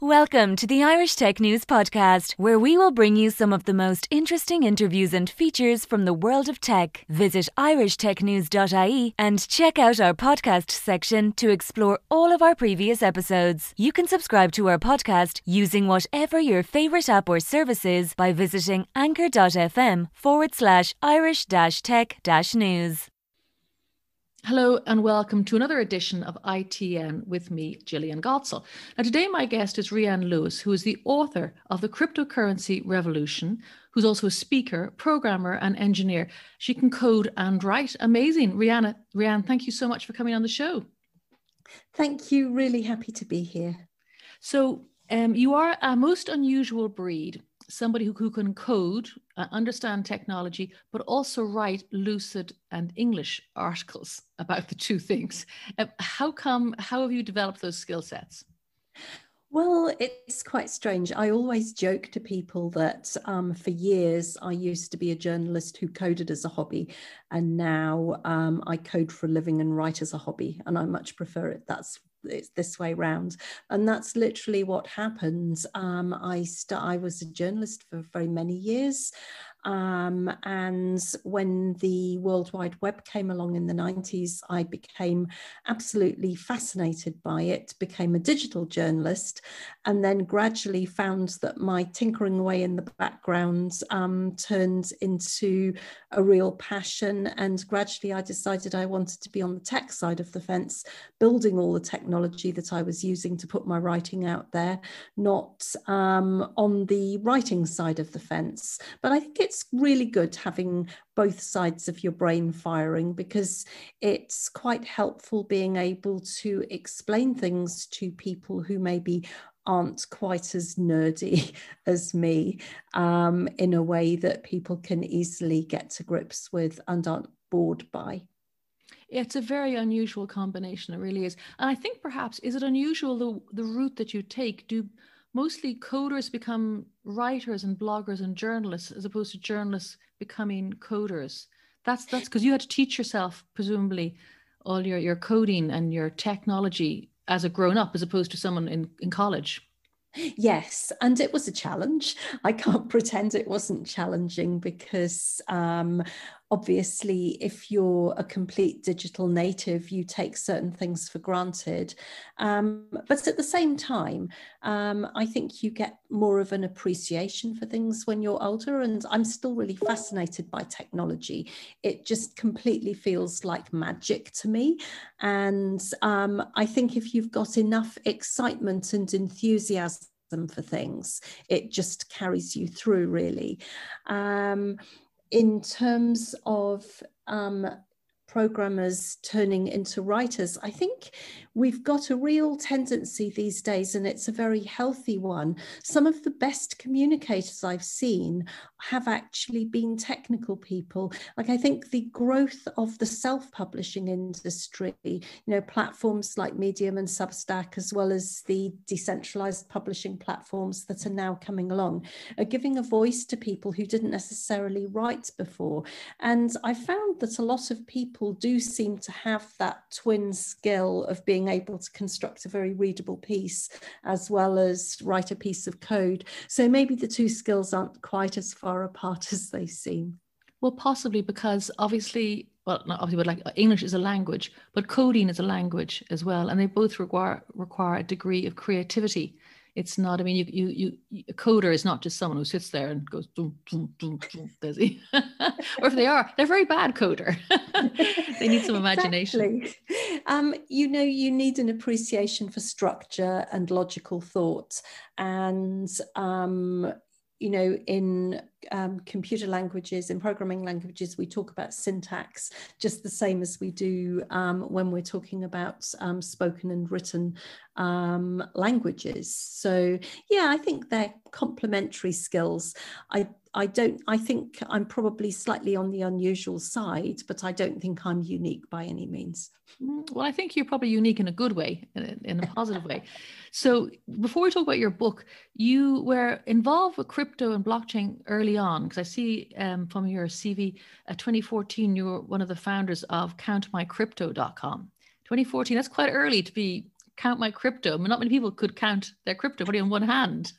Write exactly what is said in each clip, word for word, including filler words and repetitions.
Welcome to the Irish Tech News Podcast, where we will bring you some of the most interesting interviews and features from the world of tech. Visit irish tech news dot I E and check out our podcast section to explore all of our previous episodes. You can subscribe to our podcast using whatever your favourite app or service is by visiting anchor.fm forward slash Irish dash tech dash news. Hello and welcome to another edition of I T N with me, Gillian Gotzel. Now today my guest is Rianne Lewis, who is the author of The Cryptocurrency Revolution, who's also a speaker, programmer and engineer. She can code and write. Amazing. Rianne, Rianne, thank you so much for coming on the show. Thank you. Really happy to be here. So um, you are a most unusual breed. Somebody who, who can code, uh, understand technology, but also write lucid and English articles about the two things. Uh, how come, how have you developed those skill sets? Well, it's quite strange. I always joke to people that um, for years I used to be a journalist who coded as a hobby, and now um, I code for a living and write as a hobby, and I much prefer it. That's it's this way round, and that's literally what happened. Um, I st- I was a journalist for very many years, um, and when the World Wide Web came along in the nineties, I became absolutely fascinated by it, became a digital journalist, and then gradually found that my tinkering away in the background um, turned into a real passion, and gradually I decided I wanted to be on the tech side of the fence, building all the technology that I was using to put my writing out there, not um, on the writing side of the fence. But I think it's really good having both sides of your brain firing, because it's quite helpful being able to explain things to people who maybe aren't quite as nerdy as me, um, in a way that people can easily get to grips with and aren't bored by. It's a very unusual combination, it really is. And I think perhaps, is it unusual the, the route that you take? Do mostly coders become writers and bloggers and journalists as opposed to journalists becoming coders? That's that's because you had to teach yourself, presumably, all your, your coding and your technology as a grown-up as opposed to someone in, in college. Yes, and it was a challenge. I can't pretend it wasn't challenging, because um, obviously if you're a complete digital native, you take certain things for granted. Um, but at the same time, um, I think you get more of an appreciation for things when you're older, and I'm still really fascinated by technology. It just completely feels like magic to me. And um, I think if you've got enough excitement and enthusiasm for things, it just carries you through, really. Um, in terms of um, programmers turning into writers, I think we've got a real tendency these days, and it's a very healthy one. Some of the best communicators I've seen have actually been technical people. Like, I think the growth of the self-publishing industry, you know, platforms like Medium and Substack, as well as the decentralized publishing platforms that are now coming along, are giving a voice to people who didn't necessarily write before. And I found that a lot of people do seem to have that twin skill of being able to construct a very readable piece as well as write a piece of code. So maybe the two skills aren't quite as far apart as they seem. Well, possibly, because obviously, well, not obviously, but like English is a language, but coding is a language as well. And they both require require a degree of creativity. It's not, I mean, you, you, you, a coder is not just someone who sits there and goes, dum, dum, dum, dum, does he? Or if they are, they're a very bad coder. They need some imagination. Exactly. Um, you know, you need an appreciation for structure and logical thought. And, um, you know, in um, computer languages, in programming languages, we talk about syntax just the same as we do um, when we're talking about um, spoken and written um, languages. So, yeah, I think they're complementary skills. I I don't, I think I'm probably slightly on the unusual side, but I don't think I'm unique by any means. Well, I think you're probably unique in a good way, in a, in a positive way. So before we talk about your book, you were involved with crypto and blockchain early on, because I see um, from your C V, uh, twenty fourteen, you were one of the founders of count my crypto dot com. twenty fourteen, that's quite early to be count my crypto. I mean, not many people could count their crypto, but on one hand.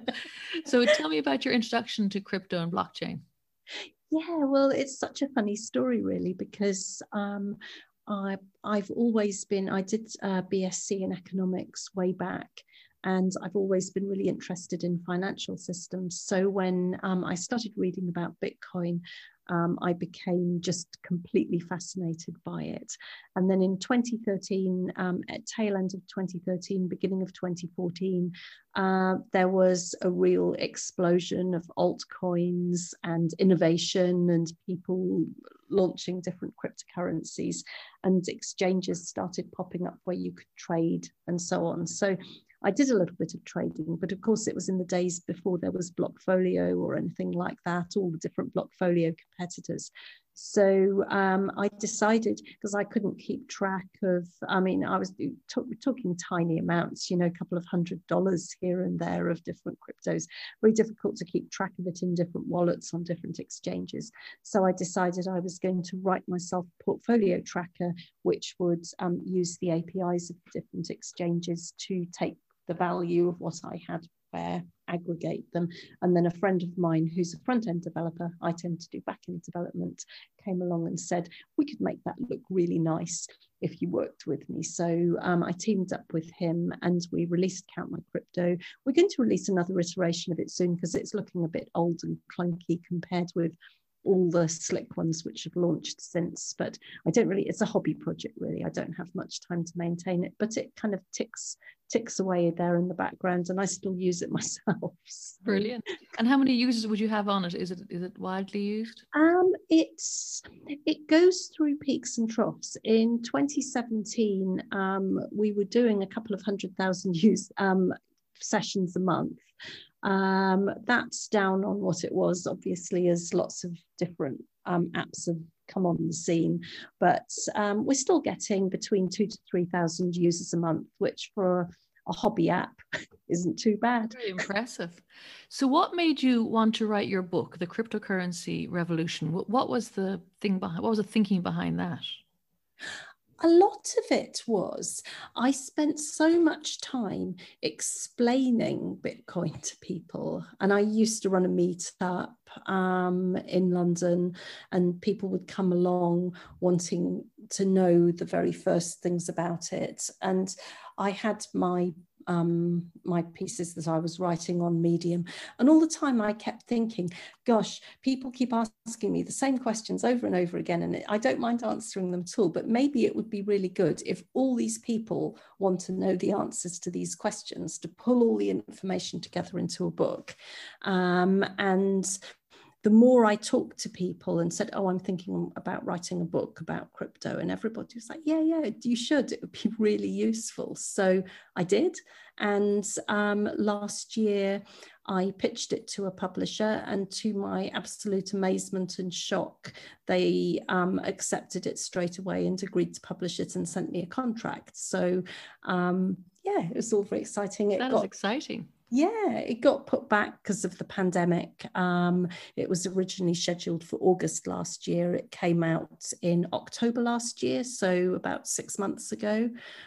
So tell me about your introduction to crypto and blockchain. Yeah, well, it's such a funny story, really, because um, I, I've always been, I did uh, B S c in economics way back, and I've always been really interested in financial systems. So when um, I started reading about Bitcoin, um, I became just completely fascinated by it. And then in twenty thirteen, um, at tail end of twenty thirteen, beginning of twenty fourteen, uh, there was a real explosion of altcoins and innovation and people launching different cryptocurrencies, and exchanges started popping up where you could trade and so on. So I did a little bit of trading, but of course it was in the days before there was Blockfolio or anything like that, all the different Blockfolio competitors. So um, I decided, because I couldn't keep track of, I mean, I was t- talking tiny amounts, you know, a couple of hundred dollars here and there of different cryptos, very difficult to keep track of it in different wallets on different exchanges. So I decided I was going to write myself a portfolio tracker, which would um, use the A P Is of different exchanges to take the value of what I had where, aggregate them. And then a friend of mine who's a front-end developer, I tend to do back-end development, came along and said, we could make that look really nice if you worked with me. So um, I teamed up with him and we released Count My Crypto. We're going to release another iteration of it soon because it's looking a bit old and clunky compared with all the slick ones which have launched since. But I don't really, it's a hobby project really. I don't have much time to maintain it, but it kind of ticks ticks away there in the background and I still use it myself. So. Brilliant. And how many users would you have on it? Is it is it widely used? Um, it's it goes through peaks and troughs. In twenty seventeen, um, we were doing a couple of hundred thousand use um, sessions a month. Um, that's down on what it was, obviously, as lots of different um, apps have come on the scene. But um, we're still getting between two to three thousand users a month, which for a hobby app isn't too bad. Very impressive. So what made you want to write your book, The Cryptocurrency Revolution? What, what was the thing behind, what was the thinking behind that? A lot of it was, I spent so much time explaining Bitcoin to people. And I used to run a meetup um, in London and people would come along wanting to know the very first things about it. And I had my Um, my pieces that I was writing on Medium. And all the time I kept thinking, gosh, people keep asking me the same questions over and over again. And I don't mind answering them at all, but maybe it would be really good if all these people want to know the answers to these questions, to pull all the information together into a book. Um, and the more I talked to people and said, oh, I'm thinking about writing a book about crypto, and everybody was like, yeah, yeah, you should. It would be really useful. So I did. And um, last year, I pitched it to a publisher, and to my absolute amazement and shock, they um, accepted it straight away and agreed to publish it and sent me a contract. So um, yeah, it was all very exciting. It that got- is exciting. Yeah, it got put back because of the pandemic. Um, it was originally scheduled for August last year. It came out in October last year, so about six months ago.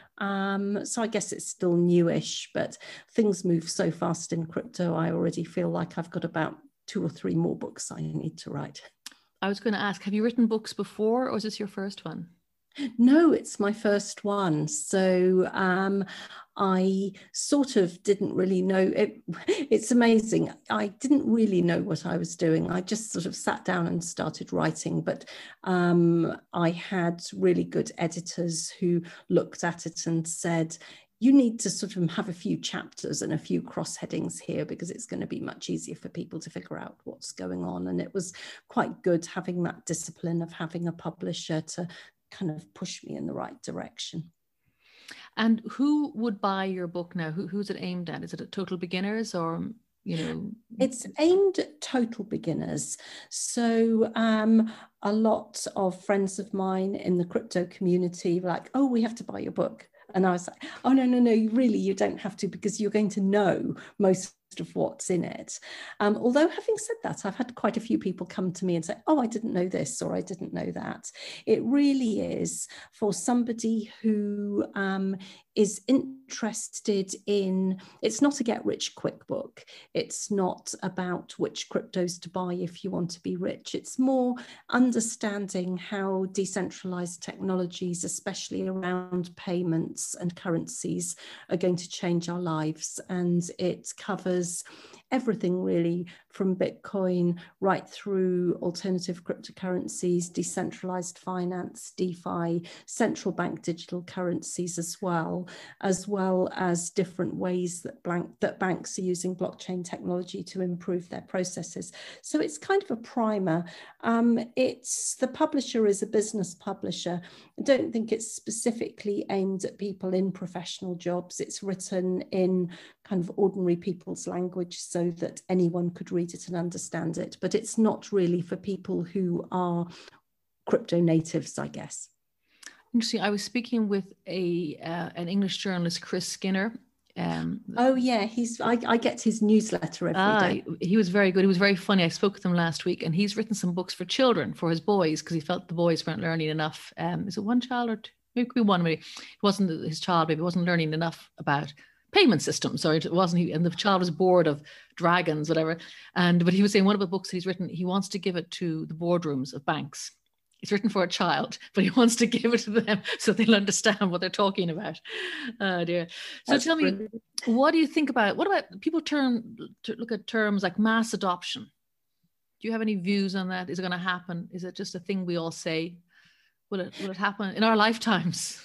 Um, so I guess it's still newish, but things move so fast in crypto. I already feel like I've got about two or three more books I need to write. I was going to ask, have you written books before, or is this your first one? No, it's my first one. So um, I sort of didn't really know. It, it's amazing. I didn't really know what I was doing. I just sort of sat down and started writing. But um, I had really good editors who looked at it and said, you need to sort of have a few chapters and a few cross headings here because it's going to be much easier for people to figure out what's going on. And it was quite good having that discipline of having a publisher to kind of push me in the right direction. And who would buy your book now? Who, who's it aimed at? Is it at total beginners, or, you know? It's aimed at total beginners. So um, a lot of friends of mine in the crypto community were like, oh, we have to buy your book. And I was like, oh, no, no, no, really, you don't have to, because you're going to know most of what's in it. Um, although having said that, I've had quite a few people come to me and say, oh, I didn't know this, or I didn't know that. It really is for somebody who um, is interested in, it's not a get rich quick book. It's not about which cryptos to buy if you want to be rich. It's more understanding how decentralized technologies, especially around payments and currencies, are going to change our lives. And it covers everything really, from Bitcoin right through alternative cryptocurrencies, decentralized finance, DeFi, central bank digital currencies as well, as well as different ways that, blank, that banks are using blockchain technology to improve their processes. So it's kind of a primer. Um, it's, the publisher is a business publisher. I don't think it's specifically aimed at people in professional jobs. It's written in kind of ordinary people's language so that anyone could read it and understand it. But it's not really for people who are crypto natives, I guess. Interesting. I was speaking with a uh, an English journalist, Chris Skinner. Um, oh yeah, he's. I, I get his newsletter every ah, day. He was very good. He was very funny. I spoke with him last week, and he's written some books for children, for his boys, because he felt the boys weren't learning enough. Um, is it one child or two? Maybe it could be one. Maybe it wasn't his child. Maybe wasn't learning enough about payment systems, or it wasn't he, and the child was bored of dragons, whatever. And but he was saying one of the books that he's written, he wants to give it to the boardrooms of banks. It's written for a child, but he wants to give it to them so they'll understand what they're talking about. Oh dear. So That's tell me, brilliant. What do you think about, what about people turn to look at terms like mass adoption? Do you have any views on that? Is it going to happen? Is it just a thing we all say? Will it, will it happen in our lifetimes?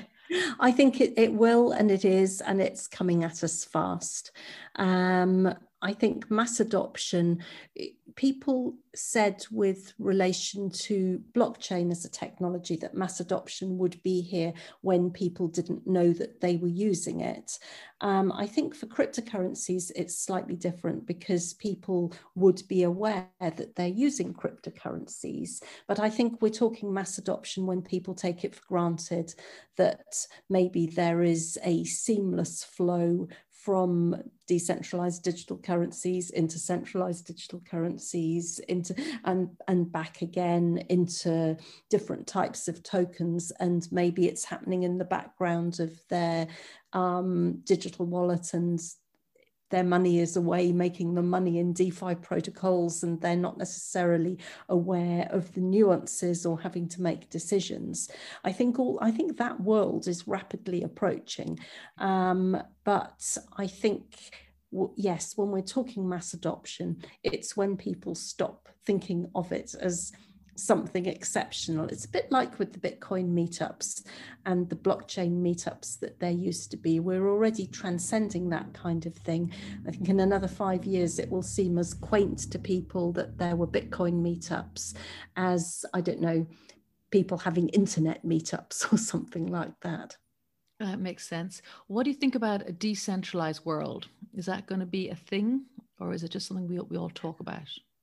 I think it, it will, and it is, and it's coming at us fast. Um, I think mass adoption, people said with relation to blockchain as a technology that mass adoption would be here when people didn't know that they were using it. Um, I think for cryptocurrencies, it's slightly different because people would be aware that they're using cryptocurrencies. But I think we're talking mass adoption when people take it for granted that maybe there is a seamless flow from decentralized digital currencies into centralized digital currencies, into and and back again into different types of tokens, and maybe it's happening in the background of their um, digital wallet, and their money is away making them money in DeFi protocols, and they're not necessarily aware of the nuances or having to make decisions. I think all I think that world is rapidly approaching, um, but I think yes, when we're talking mass adoption, it's when people stop thinking of it as something exceptional. It's a bit like with the Bitcoin meetups and the blockchain meetups that there used to be. We're already transcending that kind of thing. I think in another five years, it will seem as quaint to people that there were Bitcoin meetups as, I don't know, people having internet meetups or something like that. That makes sense. What do you think about a decentralized world? Is that going to be a thing, or is it just something we, we all talk about?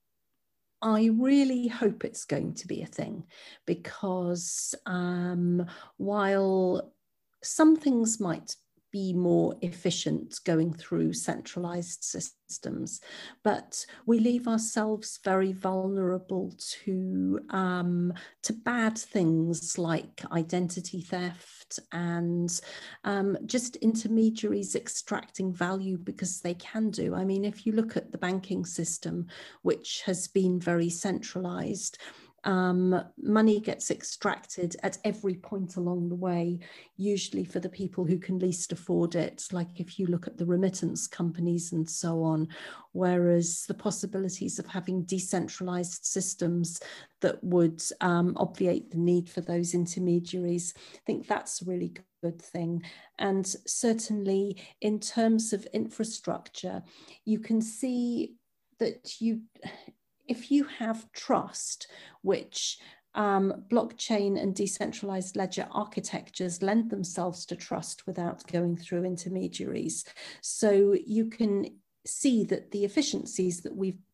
I really hope it's going to be a thing, because um, while some things might be more efficient going through centralized systems, but we leave ourselves very vulnerable to, um, to bad things like identity theft and um, just intermediaries extracting value because they can do. I mean, if you look at the banking system, which has been very centralized, Um, money gets extracted at every point along the way, usually for the people who can least afford it, like if you look at the remittance companies and so on, whereas the possibilities of having decentralized systems that would um, obviate the need for those intermediaries, I think that's a really good thing. And certainly in terms of infrastructure, you can see that you... if you have trust, which um, blockchain and decentralized ledger architectures lend themselves to trust without going through intermediaries. So you can see that the efficiencies that we've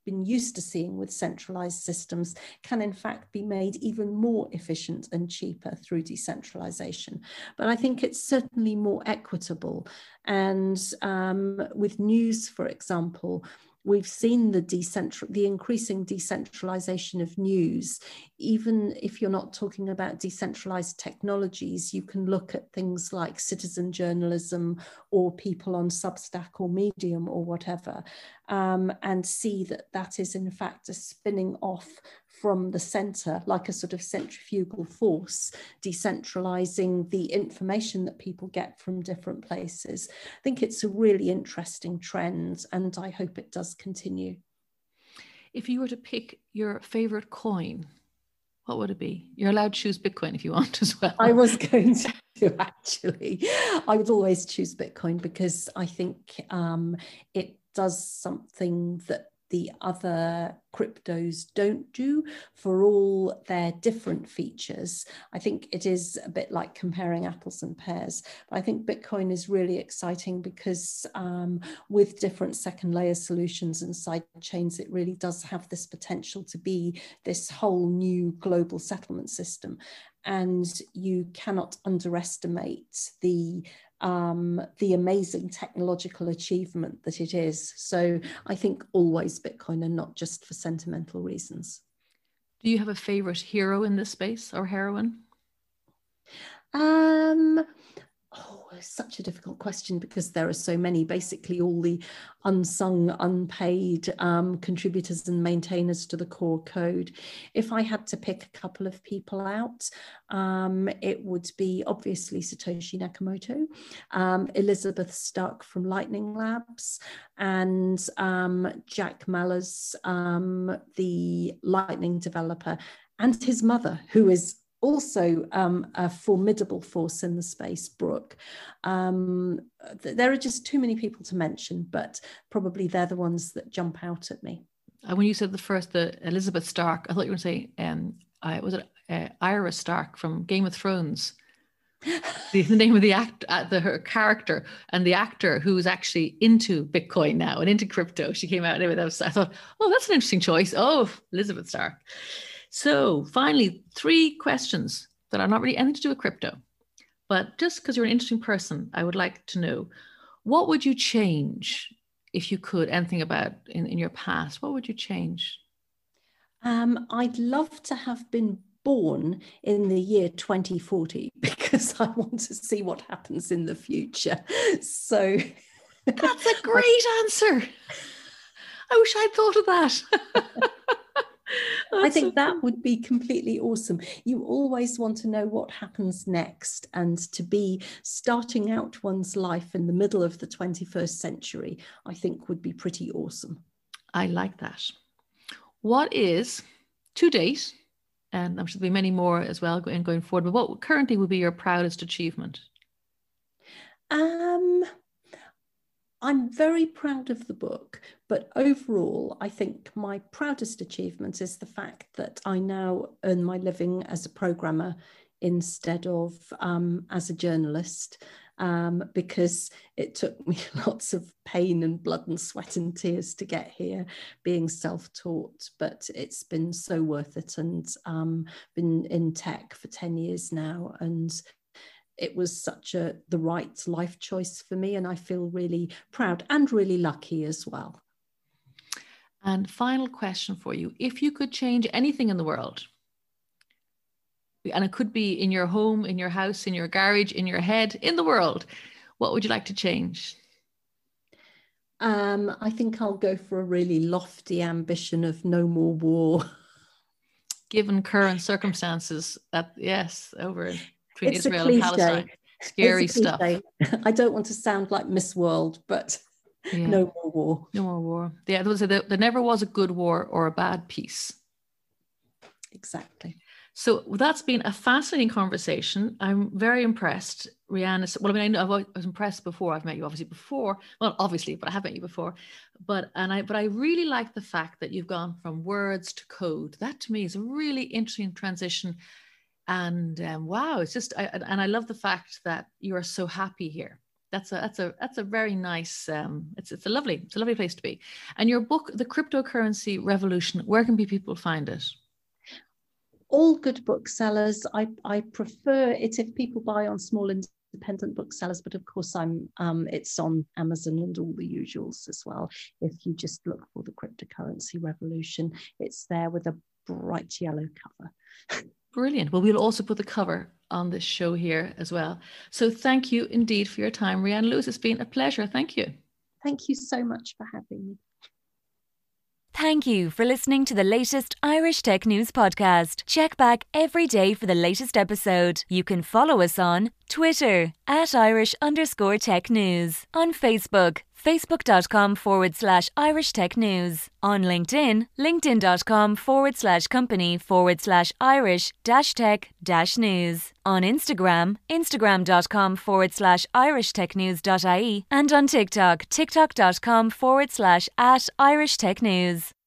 been used to seeing with centralized systems can in fact be made even more efficient and cheaper through decentralization. But I think it's certainly more equitable. And um, with news, for example, we've seen the decentral, the increasing decentralization of news. Even if you're not talking about decentralized technologies, you can look at things like citizen journalism or people on Substack or Medium or whatever, um, and see that that is in fact a spinning off from the center, like a sort of centrifugal force, decentralizing the information that people get from different places. I think it's a really interesting trend, and I hope it does continue. If you were to pick your favorite coin, what would it be? You're allowed to choose Bitcoin if you want as well. I was going to actually. I would always choose Bitcoin because I think um, it does something that the other cryptos don't do for all their different features. I think it is a bit like comparing apples and pears. But I think Bitcoin is really exciting because um, with different second layer solutions and side chains, it really does have this potential to be this whole new global settlement system. And you cannot underestimate the Um, the amazing technological achievement that it is. So I think always Bitcoin, and not just for sentimental reasons. Do you have a favorite hero in this space or heroine? Um, oh, it's such a difficult question because there are so many, basically all the unsung, unpaid um, contributors and maintainers to the core code. If I had to pick a couple of people out, um, it would be obviously Satoshi Nakamoto, um, Elizabeth Stark from Lightning Labs, and um, Jack Mallers, um, the Lightning developer, and his mother, who is also um, a formidable force in the space, Brooke. Um, th- there are just too many people to mention, but probably they're the ones that jump out at me. And when you said the first, the Elizabeth Stark, I thought you were going to say, um, I, was it uh, Arya Stark from Game of Thrones? the, the name of the act, uh, the her character, and the actor who is actually into Bitcoin now and into crypto. She came out anyway. That was, I thought, oh, that's an interesting choice. Oh, Elizabeth Stark. So finally, three questions that are not really anything to do with crypto, but just because you're an interesting person, I would like to know, what would you change if you could, anything about in, in your past, what would you change? Um, I'd love to have been born in the year twenty forty because I want to see what happens in the future. So that's a great answer. I wish I'd thought of that. I think so that would be completely awesome. You always want to know what happens next, and to be starting out one's life in the middle of the twenty-first century, I think would be pretty awesome. I like that. What is, to date, and I'm sure there'll be many more as well going, going forward, but what currently would be your proudest achievement? Um, I'm very proud of the book, but overall, I think my proudest achievement is the fact that I now earn my living as a programmer instead of um, as a journalist, um, because it took me lots of pain and blood and sweat and tears to get here, being self-taught, but it's been so worth it, and um, been in tech for ten years now, and it was such a the right life choice for me, and I feel really proud and really lucky as well. And final question for you. If you could change anything in the world, and it could be in your home, in your house, in your garage, in your head, in the world, what would you like to change? Um, I think I'll go for a really lofty ambition of no more war. Given current circumstances, that yes, over between it's Israel and Palestine. Scary stuff. I don't want to sound like Miss World, but yeah. No more war. No more war. Yeah, there, there, there never was a good war or a bad peace. Exactly. So that's been a fascinating conversation. I'm very impressed, Rhiannon. Well, I mean, I, know, I was impressed before. I've met you obviously before. Well, obviously, but I have met you before. But and I, but I really like the fact that you've gone from words to code. That to me is a really interesting transition. And um, wow, it's just, I, and I love the fact that you are so happy here. That's a that's a that's a very nice. Um, it's it's a lovely it's a lovely place to be. And your book, The Cryptocurrency Revolution, where can people find it? All good booksellers. I I prefer it if people buy on small independent booksellers, but of course I'm um, it's on Amazon and all the usuals as well. If you just look for The Cryptocurrency Revolution, it's there with a bright yellow cover. Brilliant. Well, we'll also put the cover on this show here as well. So thank you indeed for your time, Rhiannon Lewis. It's been a pleasure. Thank you. Thank you so much for having me. Thank you for listening to the latest Irish Tech News podcast. Check back every day for the latest episode. You can follow us on Twitter at Irish underscore tech news, on Facebook, facebook.com forward slash Irish Tech News, on LinkedIn, linkedin.com forward slash company forward slash Irish dash tech dash news, on Instagram, instagram.com forward slash Irish Tech News dot I E, and on TikTok, tiktok.com forward slash at Irish Tech News.